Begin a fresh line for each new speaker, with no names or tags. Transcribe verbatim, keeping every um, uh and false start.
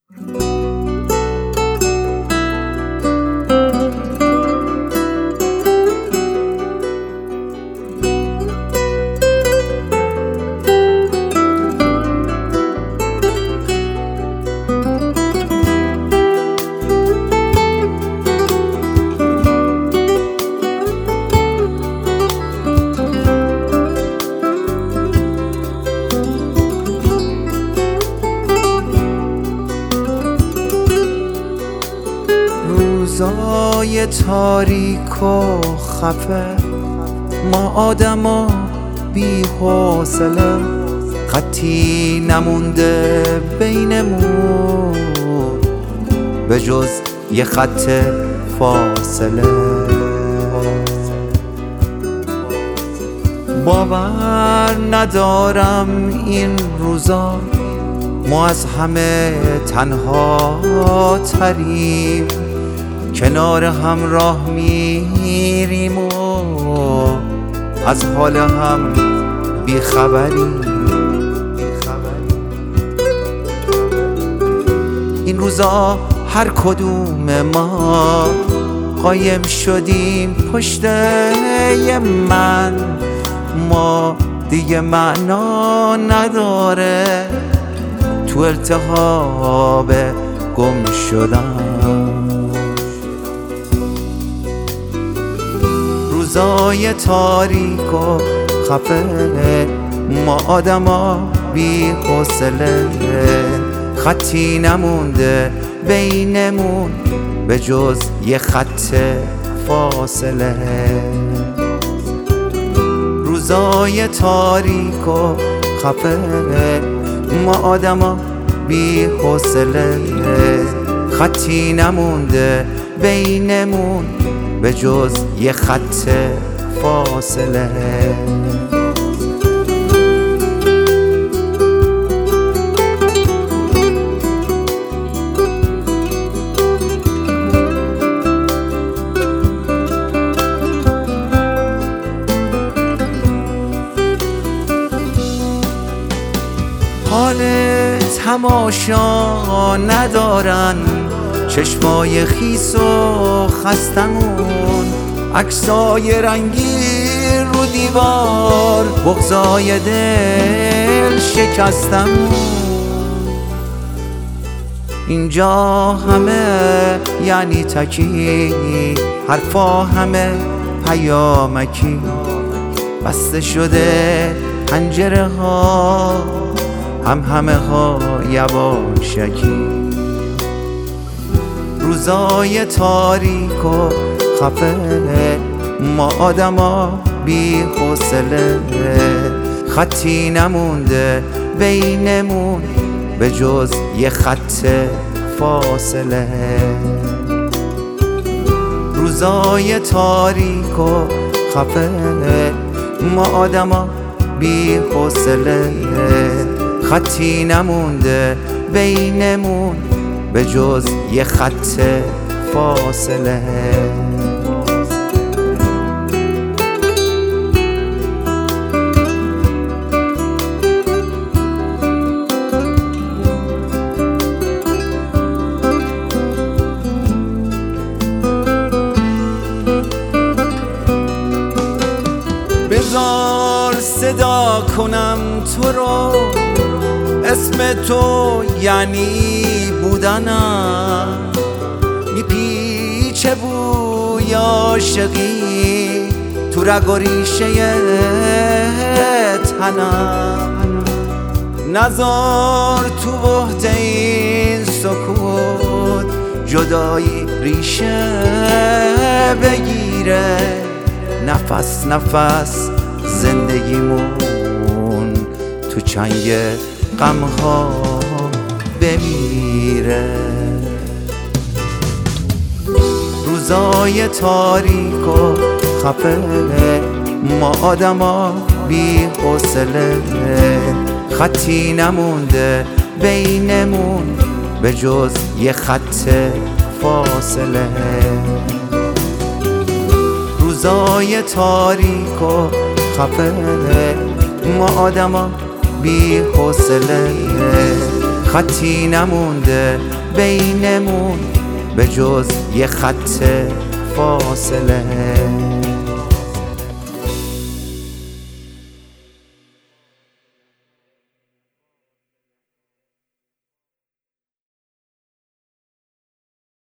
روزای تاریک و خفه، ما آدما بی حوصله، خطی نمونده بینمون به جز یه خط فاصله. باور ندارم این روزا ما از همه تنها تریم، کنار هم راه میریم و از حال هم بیخبریم. این روزا هر کدوم ما قایم شدیم پشت یه من، ما دیگه معنا نداره تو التهاب گم شدن. روزای تاریک و خفه، ما آدما بی حوصله، خطی نمونده بینمون به جز یه خط فاصله. روزای تاریک و خفه، ما آدما بی حوصله، خطی نمونده بینمون به جز یه خط فاصله. حال تماشا ندارن چشمای خیس و خستمون، عکسای رنگی رو دیوار، بغضای دل شکستمون. اینجا همه یعنی تکی، حرفا همه پیامکی، بسته شده پنجره ها، هم همه ها یواشکی. روزای تاریک و خفه، ما آدما بی حوصله، خطی نمونده بینمون به جز یه خط فاصله. روزای تاریک و خفه، ما آدما بی حوصله، خطی نمونده بینمون به جز یه خط فاصله. بذار صدا کنم تو رو، اسم تو یعنی بودنم، میپیچه بوی عاشقی تو رگ و ریشه تنم. نذار تو وحده این سکوت جدایی ریشه بگیره، نفس نفس زندگیمون تو چنگ غمها بمیره. روزای تاریک و خفه، ما آدما بی حوصله، خطی نمونده بینمون به جز یه خط فاصله. روزای تاریک و خفه، ما آدما بی حوصله، خطی نمونده بینمون به جز یه خط فاصله.